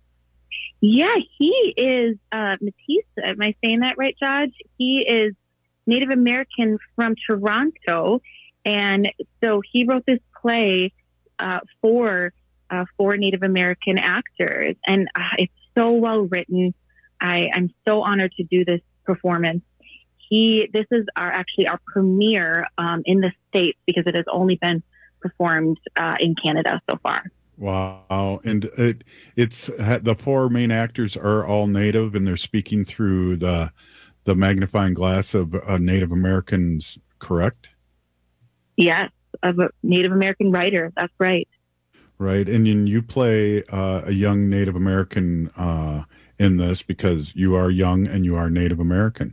Yeah, he is uh, Métis. Am I saying that right, Judge? He is Native American from Toronto, and so he wrote this play uh, for uh, for Native American actors, and uh, it's so well written. I, I'm so honored to do this performance. He, this is our actually our premiere um, in the States, because it has only been performed uh, in Canada so far. Wow. And it, it's the four main actors are all Native, and they're speaking through the the magnifying glass of uh, Native Americans, correct? Yes, of a Native American writer. That's right. Right. And then you play uh, a young Native American uh, in this, because you are young and you are Native American.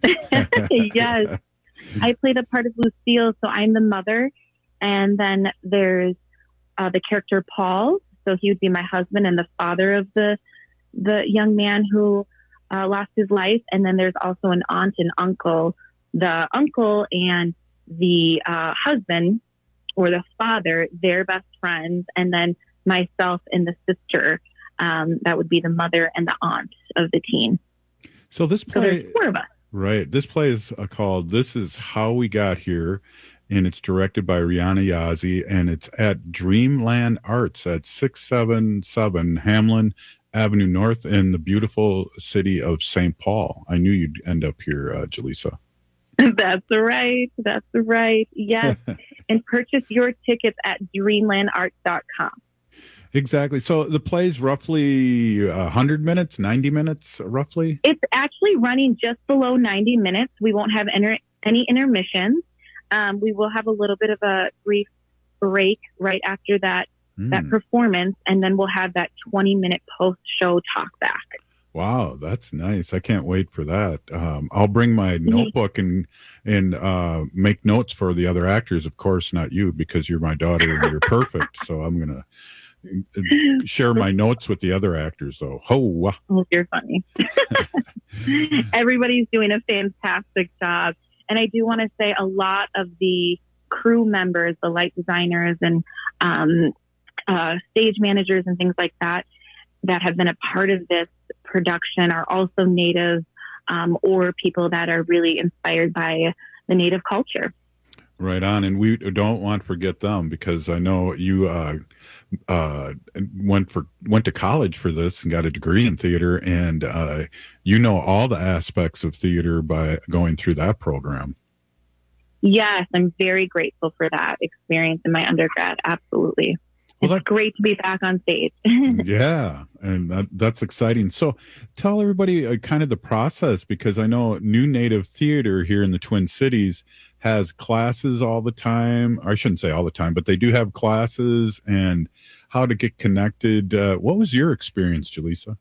Yes. I play the part of Lucille, so I'm the mother. And then there's uh, the character Paul. So he would be my husband and the father of the the young man who uh, lost his life. And then there's also an aunt and uncle. The uncle and the uh, husband, or the father, they're best friends. And then myself and the sister, um, that would be the mother and the aunt of the teen. So this play, so there's four of us. Right. This play is uh, called This Is How We Got Here, and it's directed by Rihanna Yazzie, and it's at Dreamland Arts at six seventy-seven Hamlin Avenue North in the beautiful city of Saint Paul. I knew you'd end up here, uh, Jaleesa. That's right. That's right. Yes. And purchase your tickets at dreamland arts dot com. Exactly. So the play's roughly one hundred minutes, ninety minutes, roughly? It's actually running just below ninety minutes. We won't have inter- any intermissions. Um, we will have a little bit of a brief break right after that, mm. that performance, and then we'll have that twenty-minute post-show talk back. Wow, that's nice. I can't wait for that. Um, I'll bring my mm-hmm. notebook and and uh, make notes for the other actors. Of course, not you, because you're my daughter and you're perfect. So I'm going to share my notes with the other actors, though. Oh, oh you're funny. Everybody's doing a fantastic job. And I do want to say a lot of the crew members, the light designers and um, uh, stage managers and things like that, that have been a part of this production are also Native um, or people that are really inspired by the Native culture. Right on. And we don't want to forget them, because I know you uh, uh, went for went to college for this and got a degree in theater, and uh, you know all the aspects of theater by going through that program. Yes, I'm very grateful for that experience in my undergrad. Absolutely. Well, it's that, great to be back on stage. Yeah, and that, that's exciting. So tell everybody uh, kind of the process, because I know New Native Theater here in the Twin Cities has classes all the time. I shouldn't say all the time, but they do have classes and how to get connected. Uh, what was your experience, Jaleesa?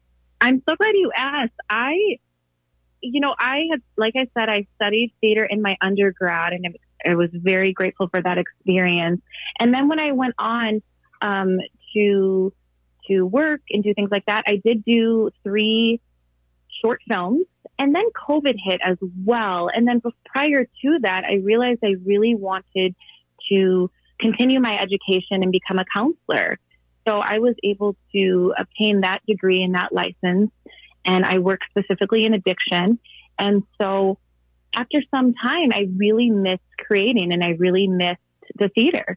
I'm so glad you asked. I, you know, I had, like I said, I studied theater in my undergrad, and I was very grateful for that experience. And then when I went on um, to to work and do things like that, I did do three short films. And then COVID hit as well. And then prior to that, I realized I really wanted to continue my education and become a counselor. So I was able to obtain that degree and that license. And I work specifically in addiction. And so after some time, I really missed creating and I really missed the theater.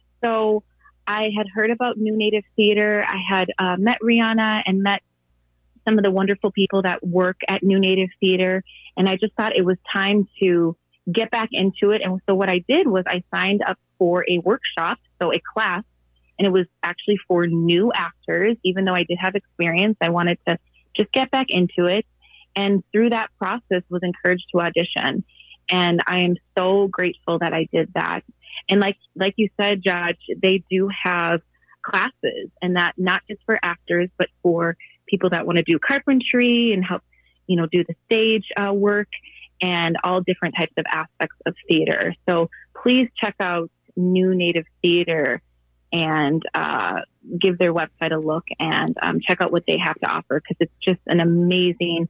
So I had heard about New Native Theater. I had uh, met Rihanna and met some of the wonderful people that work at New Native Theater. And I just thought it was time to get back into it. And so what I did was I signed up for a workshop, so a class, and it was actually for new actors. Even though I did have experience, I wanted to just get back into it. And through that process was encouraged to audition. And I am so grateful that I did that. And like, like you said, Judge, they do have classes, and that not just for actors, but for people that want to do carpentry and help, you know, do the stage uh, work and all different types of aspects of theater. So please check out New Native Theater and uh, give their website a look and um, check out what they have to offer, because it's just an amazing,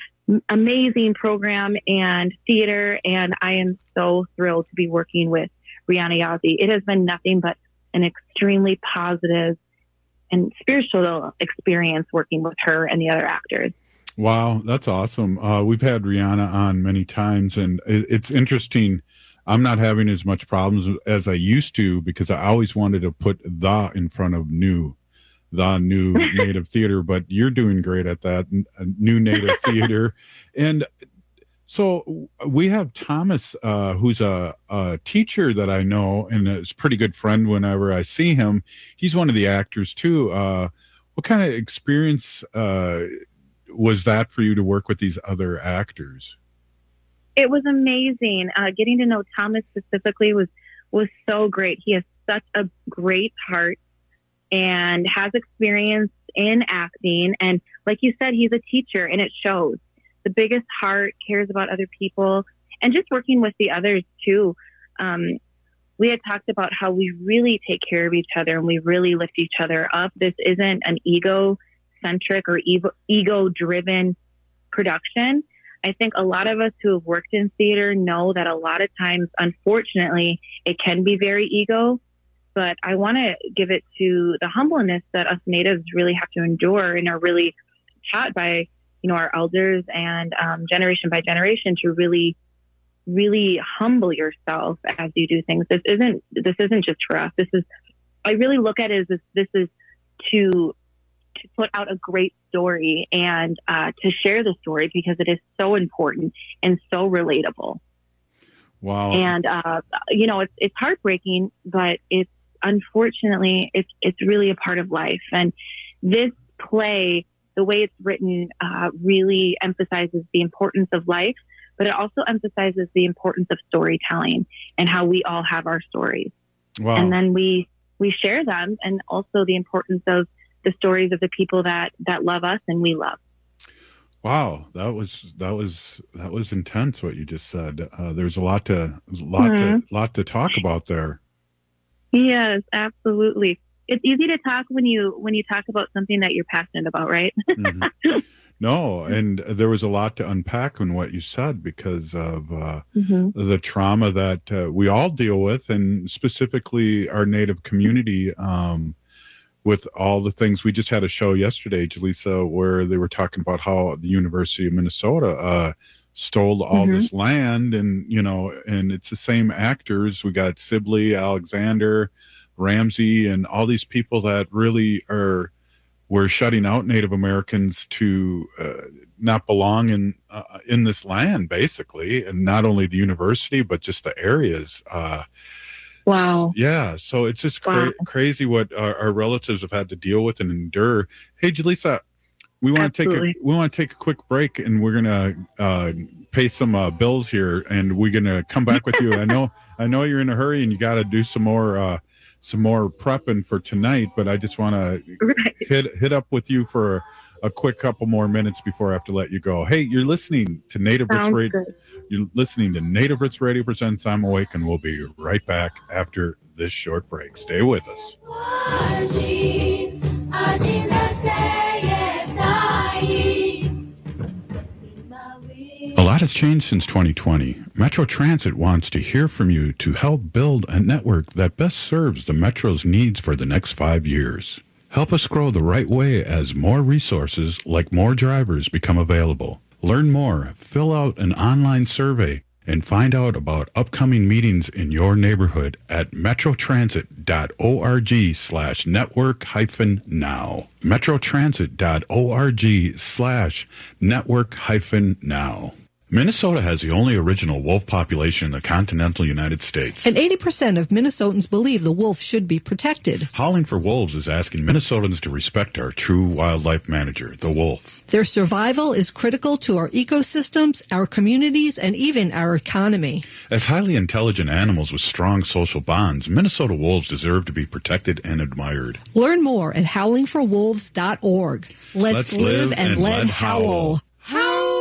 amazing program and theater. And I am so thrilled to be working with Rihanna Yazzie. It has been nothing but an extremely positive and spiritual experience working with her and the other actors. Wow, that's awesome. Uh, we've had Rihanna on many times, and it, it's interesting. I'm not having as much problems as I used to, because I always wanted to put the in front of new, the New Native Theater, but you're doing great at that, New Native Theater. And so we have Thomas, uh, who's a, a teacher that I know and is a pretty good friend whenever I see him. He's one of the actors too. Uh, what kind of experience uh, was that for you to work with these other actors? It was amazing. Uh, getting to know Thomas specifically was, was so great. He has such a great heart and has experience in acting. And like you said, he's a teacher, and it shows. The biggest heart, cares about other people, and just working with the others too. Um, we had talked about how we really take care of each other and we really lift each other up. This isn't an ego-centric or ego-driven production. I think a lot of us who have worked in theater know that a lot of times, unfortunately, it can be very ego. But I want to give it to the humbleness that us natives really have to endure and are really taught by, you know, our elders and um, generation by generation to really, really humble yourself as you do things. This isn't, this isn't just for us. This is, I really look at it as this, this is to, to put out a great story and uh, to share the story, because it is so important and so relatable. Wow. And, uh, you know, it's, it's heartbreaking, but it's unfortunately, it's it's really a part of life. And this play, the way it's written, uh, really emphasizes the importance of life, but it also emphasizes the importance of storytelling and how we all have our stories. Wow. And then we we share them, and also the importance of the stories of the people that that love us and we love. Wow, that was that was that was intense what you just said. Uh, there's a lot to lot Mm-hmm. to lot to talk about there. Yes, absolutely. It's easy to talk when you when you talk about something that you're passionate about, right? Mm-hmm. No, and there was a lot to unpack in what you said because of uh, Mm-hmm. the trauma that uh, we all deal with, and specifically our Native community. Um, with all the things, we just had a show yesterday, Jaleesa, where they were talking about how the University of Minnesota uh, stole all Mm-hmm. this land, and you know, and it's the same actors. We got Sibley, Alexander, Ramsey, and all these people that really are were shutting out Native Americans to uh, not belong in uh, in this land, basically, and not only the university but just the areas. Uh, Wow. Yeah, so it's just cra- Wow. crazy what our, our relatives have had to deal with and endure. Hey, Jaleesa, we want to take a, Absolutely. we want to take a quick break, and we're gonna uh, pay some uh, bills here, and we're gonna come back with you. I know I know you're in a hurry, and you got to do some more uh, some more prepping for tonight, but I just want to Right. hit hit up with you for a quick couple more minutes before I have to let you go. Hey, you're listening to Native Roots Sounds Radio. good. You're listening to Native Roots Radio presents I'm Awake, and we'll be right back after this short break. Stay with us. A lot has changed since twenty twenty. Metro Transit wants to hear from you to help build a network that best serves the Metro's needs for the next five years. Help us grow the right way as more resources, like more drivers, become available. Learn more, fill out an online survey, and find out about upcoming meetings in your neighborhood at metrotransit.org slash network hyphen now. metrotransit.org slash network hyphen now. Minnesota has the only original wolf population in the continental United States. And eighty percent of Minnesotans believe the wolf should be protected. Howling for Wolves is asking Minnesotans to respect our true wildlife manager, the wolf. Their survival is critical to our ecosystems, our communities, and even our economy. As highly intelligent animals with strong social bonds, Minnesota wolves deserve to be protected and admired. Learn more at howling for wolves dot org. Let's, Let's live, live and, and let let howl. howl.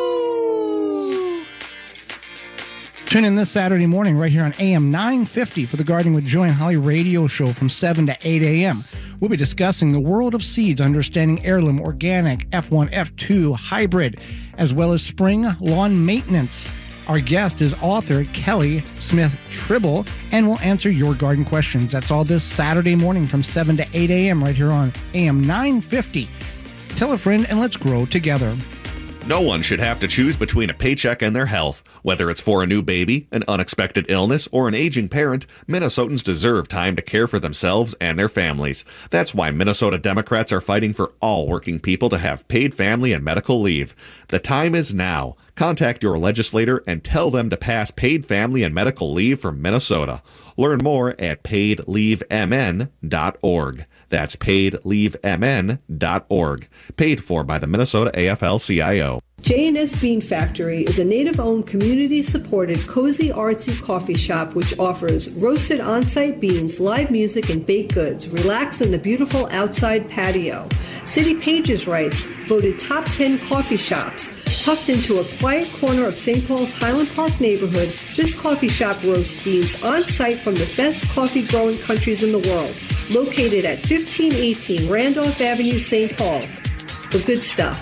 Tune in this Saturday morning right here on A M nine fifty for the Gardening with Joy and Holly radio show from seven to eight a.m. We'll be discussing the world of seeds, understanding heirloom, organic, F one, F two, hybrid, as well as spring lawn maintenance. Our guest is author Kelly Smith Tribble, and we'll answer your garden questions. That's all this Saturday morning from seven to eight a.m. right here on A M nine fifty. Tell a friend and let's grow together. No one should have to choose between a paycheck and their health. Whether it's for a new baby, an unexpected illness, or an aging parent, Minnesotans deserve time to care for themselves and their families. That's why Minnesota Democrats are fighting for all working people to have paid family and medical leave. The time is now. Contact your legislator and tell them to pass paid family and medical leave for Minnesota. Learn more at paid leave m n dot org. That's paid leave m n dot org. Paid for by the Minnesota A F L C I O. J and S Bean Factory is a native-owned, community-supported, cozy, artsy coffee shop which offers roasted on-site beans, live music, and baked goods. Relax in the beautiful outside patio. City Pages writes, voted top ten coffee shops. Tucked into a quiet corner of Saint Paul's Highland Park neighborhood, this coffee shop roasts beans on-site from the best coffee-growing countries in the world. Located at fifteen eighteen Randolph Avenue, Saint Paul. The good stuff.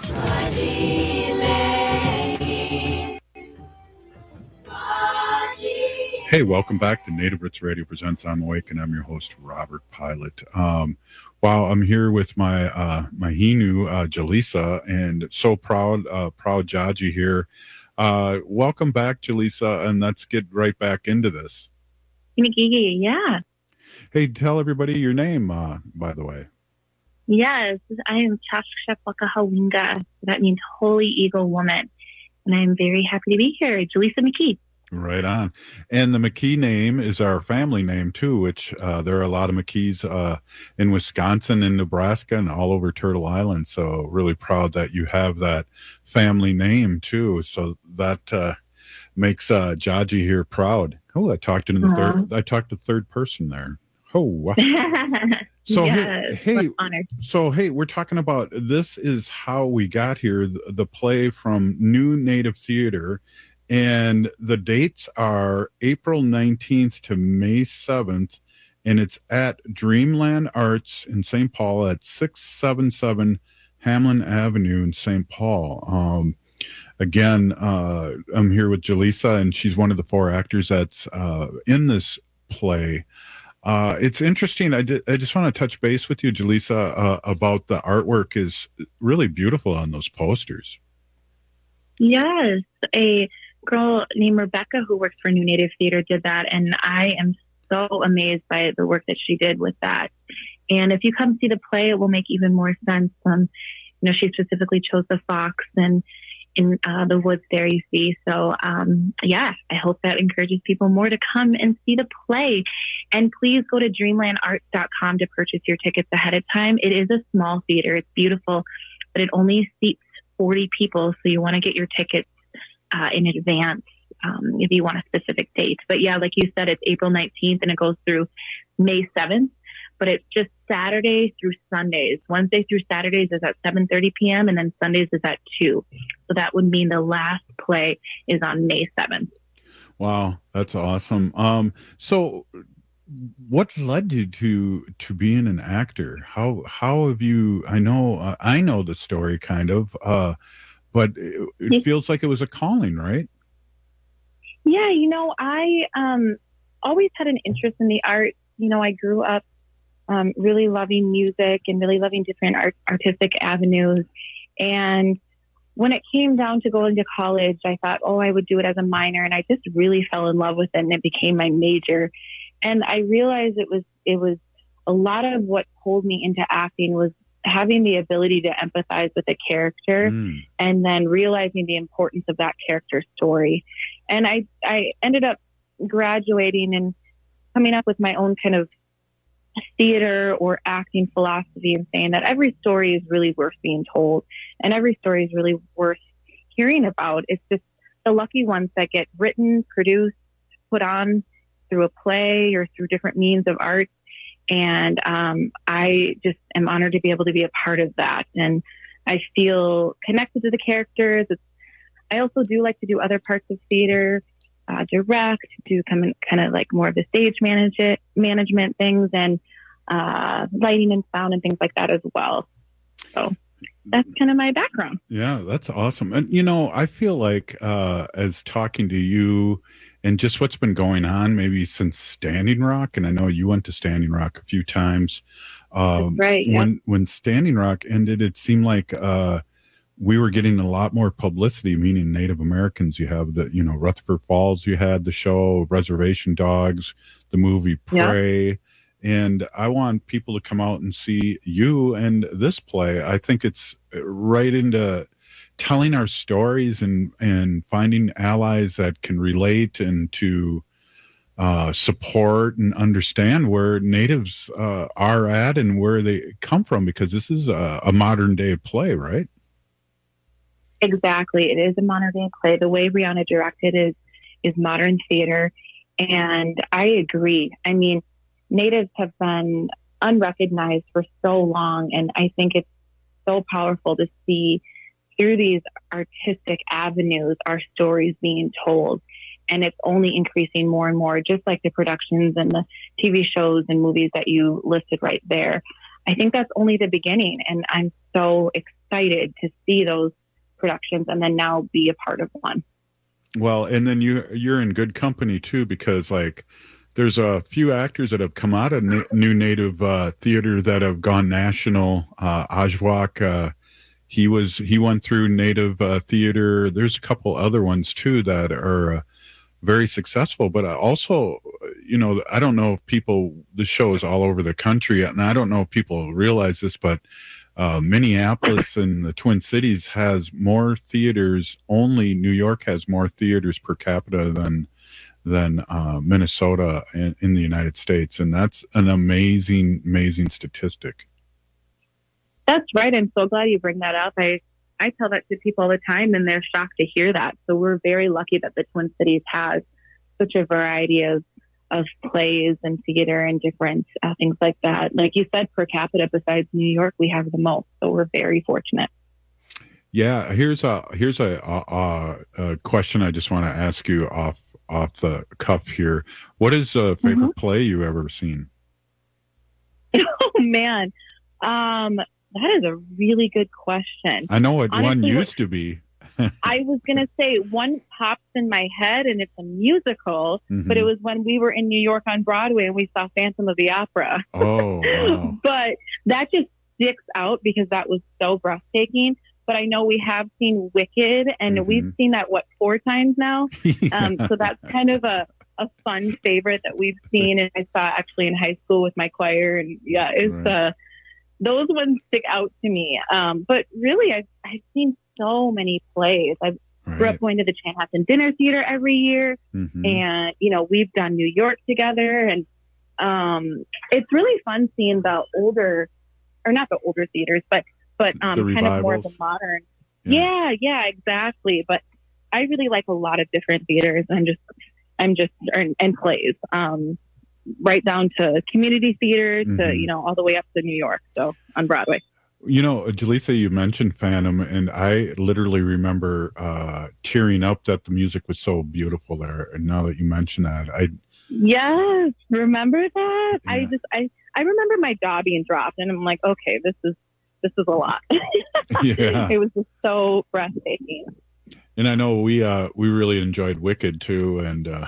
Hey, welcome back to Native Roots Radio Presents I'm Awake, and I'm your host, Robert Pilot. Um, wow, I'm here with my uh, my Hinu, uh, Jaleesa, and so proud, uh, proud Jaji here. Uh, welcome back, Jaleesa, and let's get right back into this. Yeah. Hey, tell everybody your name, uh, by the way. Yes, I am Chashkshepwakahawinga. That means Holy Eagle Woman. And I'm very happy to be here. Jaleesa McKee. Right on. And the McKee name is our family name too, which uh, there are a lot of McKees uh, in Wisconsin and Nebraska and all over Turtle Island. So really proud that you have that family name too. So that uh, makes uh, Jaji here proud. Oh, I talked into the uh-huh. third. I talked to third person there. Oh, wow. So yes, hey, hey so hey, we're talking about this is how we got here. The, the play from New Native Theater. And the dates are April nineteenth to May seventh, and it's at Dreamland Arts in Saint Paul at six seventy-seven Hamlin Avenue in Saint Paul. Um, again, uh, I'm here with Jaleesa, and she's one of the four actors that's uh, in this play. Uh, it's interesting. I, did, I just want to touch base with you, Jaleesa, uh, about the artwork is really beautiful on those posters. Yes, a girl named Rebecca who works for New Native Theater did that, and I am so amazed by the work that she did with that. And if you come see the play, it will make even more sense. Um, you know, she specifically chose the fox and in uh, the woods there, you see. So, um, yeah, I hope that encourages people more to come and see the play. And please go to dreamland arts dot com to purchase your tickets ahead of time. It is a small theater. It's beautiful, but it only seats forty people, so you want to get your tickets Uh, in advance um, if you want a specific date. But yeah, like you said, it's April nineteenth and it goes through May seventh, but it's just Saturday through Sundays. Wednesday through Saturdays is at seven thirty p.m. and then Sundays is at two. So that would mean the last play is on May seventh. Wow, that's awesome. Um, so what led you to to being an actor? How how have you, I know, uh, I know the story kind of, uh, but it, it feels like it was a calling, right? Yeah, you know, I um, always had an interest in the arts. You know, I grew up um, really loving music and really loving different art, artistic avenues. And when it came down to going to college, I thought, oh, I would do it as a minor. And I just really fell in love with it, and it became my major. And I realized it was it was a lot of what pulled me into acting was having the ability to empathize with a character mm. and then realizing the importance of that character's story. And I, I ended up graduating and coming up with my own kind of theater or acting philosophy and saying that every story is really worth being told and every story is really worth hearing about. It's just the lucky ones that get written, produced, put on through a play or through different means of art. And um, I just am honored to be able to be a part of that. And I feel connected to the characters. It's, I also do like to do other parts of theater, uh, direct, do come in, kind of like more of the stage manage it, management things and uh, lighting and sound and things like that as well. So that's kind of my background. Yeah, that's awesome. And, you know, I feel like uh, as talking to you and just what's been going on maybe since Standing Rock, and I know you went to Standing Rock a few times. Um, right. Yeah. When when Standing Rock ended, it seemed like uh, we were getting a lot more publicity, meaning Native Americans. You have the, you know, Rutherford Falls, you had the show, Reservation Dogs, the movie Prey. Yeah. And I want people to come out and see you and this play. I think it's right into telling our stories and, and finding allies that can relate and to uh, support and understand where natives uh, are at and where they come from, because this is a, a modern day play, right? Exactly. It is a modern day play. The way Rihanna directed is, is modern theater. And I agree. I mean, natives have been unrecognized for so long. And I think it's so powerful to see through these artistic avenues, our stories being told. And it's only increasing more and more, just like the productions and the T V shows and movies that you listed right there. I think that's only the beginning. And I'm so excited to see those productions and then now be a part of one. Well, and then you, you're in good company too, because like there's a few actors that have come out of na- New Native uh, Theater that have gone national. Uh, Ajwak, uh, He was he went through Native uh, Theater. There's a couple other ones too that are uh, very successful. But also, you know, I don't know if people. The show is all over the country, and I don't know if people realize this, but uh, Minneapolis and the Twin Cities has more theaters. Only New York has more theaters per capita than than uh, Minnesota in, in the United States. And that's an amazing, amazing statistic. That's right. I'm so glad you bring that up. I, I tell that to people all the time, and they're shocked to hear that. So we're very lucky that the Twin Cities has such a variety of, of plays and theater and different uh, things like that. Like you said, per capita, besides New York, we have the most. So we're very fortunate. Yeah, here's a here's a, a, a question I just want to ask you off off the cuff here. What is a favorite mm-hmm. play you ever seen? Oh man, um, that is a really good question. I know what Honestly, one used to be. I was gonna say one pops in my head, and it's a musical, mm-hmm. but it was when we were in New York on Broadway and we saw Phantom of the Opera. Oh, wow. But that just sticks out because that was so breathtaking. But I know we have seen Wicked, and mm-hmm. we've seen that, what, four times now? um, so that's kind of a, a fun favorite that we've seen, and I saw actually in high school with my choir. And yeah, it's right. uh, those ones stick out to me. Um, but really, I've, I've seen so many plays. I right. grew up going to the Chanhassen Dinner Theater every year, mm-hmm. and, you know, we've done New York together, and um, it's really fun seeing the older, or not the older theaters, but but um, kind of more of the modern. Yeah. yeah, yeah, exactly. But I really like a lot of different theaters. I'm just, I'm just, and, and plays, um, right down to community theater to, mm-hmm. you know, all the way up to New York. So on Broadway. You know, Jaleesa, you mentioned Phantom, and I literally remember uh, tearing up that the music was so beautiful there. And now that you mention that, I yes, remember that? Yeah. I just, I, I remember my jaw being dropped, and I'm like, okay, this is. This is a lot. Yeah. It was just so breathtaking. And I know we uh, we really enjoyed Wicked too, and uh,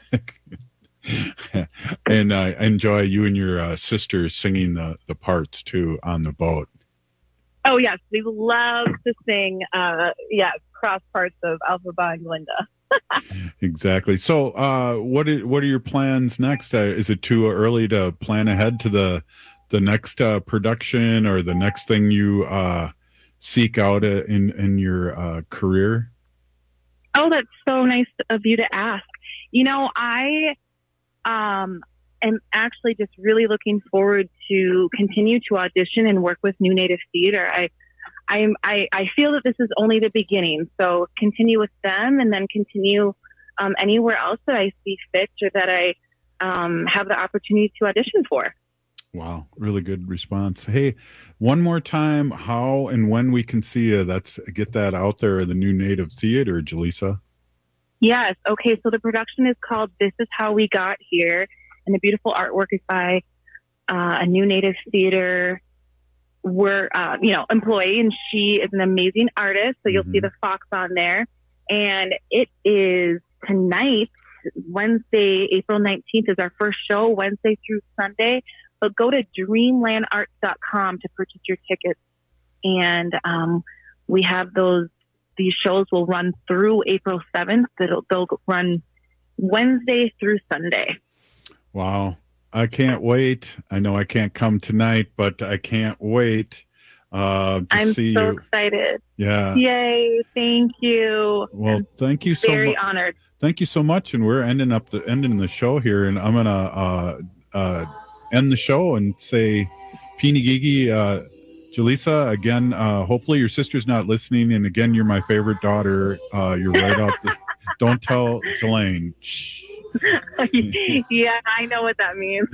and I enjoy you and your uh, sisters singing the, the parts too on the boat. Oh yes, we love to sing. Uh, yeah, cross parts of Elphaba and Glinda. Exactly. So, uh, what are, what are your plans next? Uh, is it too early to plan ahead to the the next uh, production or the next thing you uh, seek out in, in your uh, career? Oh, that's so nice of you to ask. You know, I um, am actually just really looking forward to continue to audition and work with New Native Theater. I, I'm, I, I feel that this is only the beginning. So continue with them, and then continue um, anywhere else that I see fit or that I um, have the opportunity to audition for. Wow, really good response. Hey, one more time, how and when we can see you? That's get that out there. The New Native Theater, Jaleesa. Yes. Okay. So the production is called "This Is How We Got Here," and the beautiful artwork is by uh, a New Native Theater, we're uh, you know employee, and she is an amazing artist. So you'll mm-hmm. see the fox on there, and it is tonight, Wednesday, April nineteenth, is our first show, Wednesday through Sunday. But go to dreamland arts dot com to purchase your tickets. And um, we have those, these shows will run through April seventh. It'll, they'll run Wednesday through Sunday. Wow. I can't wait. I know I can't come tonight, but I can't wait uh, to I'm see so you. excited. Yeah. Yay. Thank you. Well, I'm thank you so much. Very honored. Thank you so much. And we're ending up the ending the show here. And I'm going to uh, uh, end the show and say, Pinigigi, uh, Jaleesa, again, uh, hopefully your sister's not listening. And again, you're my favorite daughter. Uh, you're right out the, don't tell Jelaine. Shh. Yeah, I know what that means.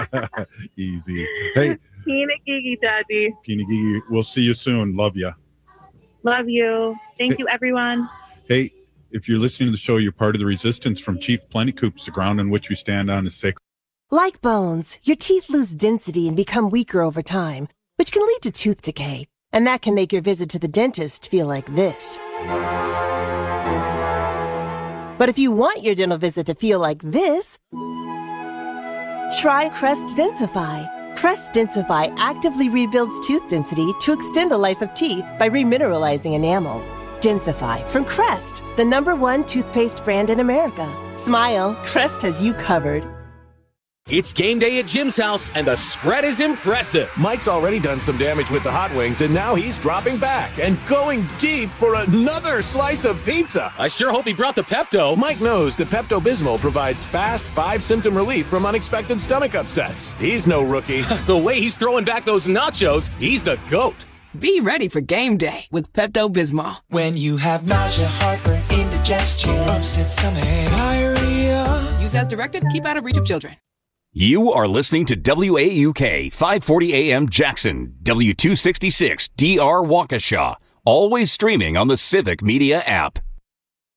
Easy. Hey, Pinigigi, Daddy. Pinigigi, we'll see you soon. Love ya. Love you. Thank hey, you, everyone. Hey, if you're listening to the show, you're part of the resistance from Chief Plentycoops. The ground on which we stand on is sacred. Like bones, your teeth lose density and become weaker over time, which can lead to tooth decay. And that can make your visit to the dentist feel like this. But if you want your dental visit to feel like this, try Crest Densify. Crest Densify actively rebuilds tooth density to extend the life of teeth by remineralizing enamel. Densify from Crest, the number one toothpaste brand in America. Smile, Crest has you covered. It's game day at Jim's house, and the spread is impressive. Mike's already done some damage with the hot wings, and now he's dropping back and going deep for another slice of pizza. I sure hope he brought the Pepto. Mike knows the Pepto-Bismol provides fast, five-symptom relief from unexpected stomach upsets. He's no rookie. The way he's throwing back those nachos, he's the GOAT. Be ready for game day with Pepto-Bismol. When you have nausea, heartburn, indigestion, upset stomach, diarrhea. Use as directed. Keep out of reach of children. You are listening to W A U K five forty A M Jackson, W two sixty-six D R Waukesha, always streaming on the Civic Media app.